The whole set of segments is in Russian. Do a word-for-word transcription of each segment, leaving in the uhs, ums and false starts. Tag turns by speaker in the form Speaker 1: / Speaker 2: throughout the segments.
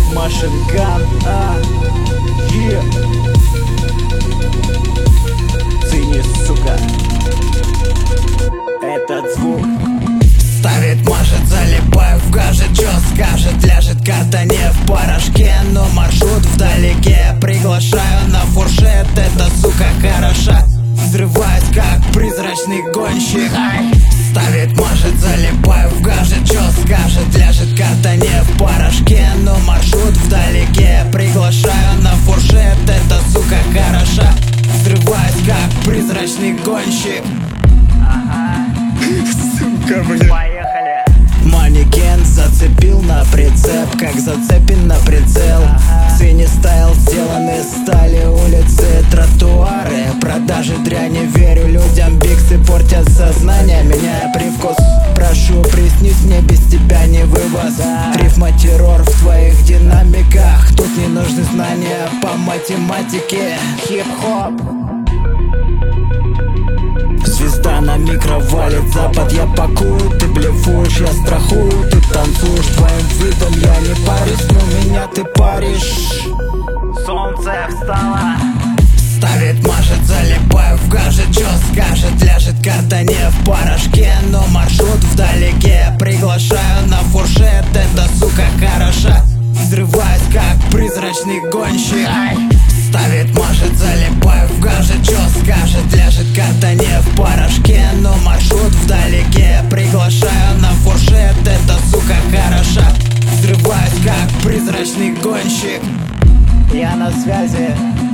Speaker 1: Машинган, а, е. Цени, сука, этот звук.
Speaker 2: Ставит, может, залипаю в гаджет. Чё скажет, ляжет карта не в порошке, но маршрут вдалеке. Приглашаю на фуршет, эта сука хороша. Взрываюсь, как призрачный гонщик. Ставит, может, залипаю в гаджет. Чё скажет, ляжет карта не в порошке, но маршрут вдалеке. Приглашаю на фуршет, эта сука хороша. Взрываюсь, как призрачный гонщик.
Speaker 1: Ага.
Speaker 2: Сука, блин.
Speaker 1: Поехали.
Speaker 2: Манекен зацепил на прицеп, как зацепен на прицел. Цени стайл сделаны из стали, улицы, тротуары. Продажи дряни, верю людям, биксы портят сознание, меняя привкус. Прошу, приснись мне, без тебя не вывоз. Рифма террор в твоих динамиках. Тут не нужны знания по математике.
Speaker 1: Хип-хоп.
Speaker 2: Звезда на микро валит запад, я пакую. Ты блефуешь, я страхую. Ты танцуешь твоим видом, я не парюсь, но меня ты паришь.
Speaker 1: Солнце встало.
Speaker 2: Ставит, может, залипаю в гаджет. Чё скажет, ляжет карта не в порошке, но маршрут вдалеке. Приглашаю на фуршет, эта сука хороша. Взрываюсь, как призрачный гонщик. Ставит, может, залипаю в гаджет. Чё скажет, ляжет карта не в порошке, но маршрут вдалеке. Приглашаю на фуршет, эта сука хороша. Взрываюсь, как призрачный гонщик.
Speaker 1: Я на связи.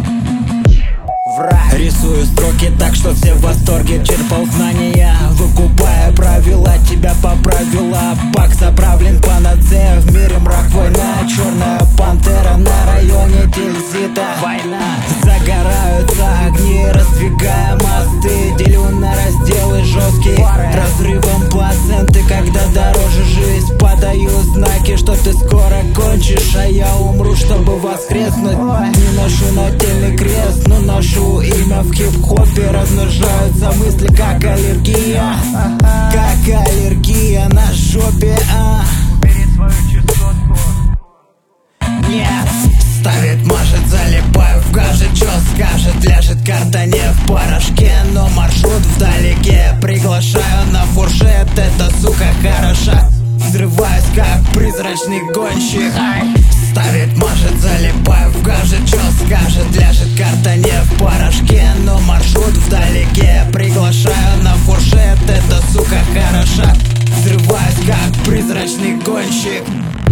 Speaker 2: Враг. Рисую строки так, что все в восторге. Черпал знания, выкупая правила. Тебя поправила, пак заправлен панацея. В мире мрак, война, черная пантера. На районе Тильзита
Speaker 1: Война.
Speaker 2: Загораются огни, раздвигая мосты. Делю на разделы жесткие, разрывом плаценты. Когда дороже жизнь, подаю знаки, что ты скоро кончишь, а я умру, чтобы воскреснуть. Не ношу нательный крест, но ношу имя в хип-хопе. Размножаются мысли, как аллергия. Как аллергия на жопе, а.
Speaker 1: Бери свою частотку.
Speaker 2: Нет. Ставит, может, залипаю в гаджет. Чё скажет, ляжет карта не в порошке, но маршрут вдалеке. Приглашаю на фуршет, эта сука хороша. Взрываюсь, как призрачный гонщик. Ставит, может, залипаю в гаджет. Чё скажет, ляжет карта не в порошке, но маршрут вдалеке. Приглашаю на фуршет, эта сука хороша. Взрываюсь, как призрачный гонщик.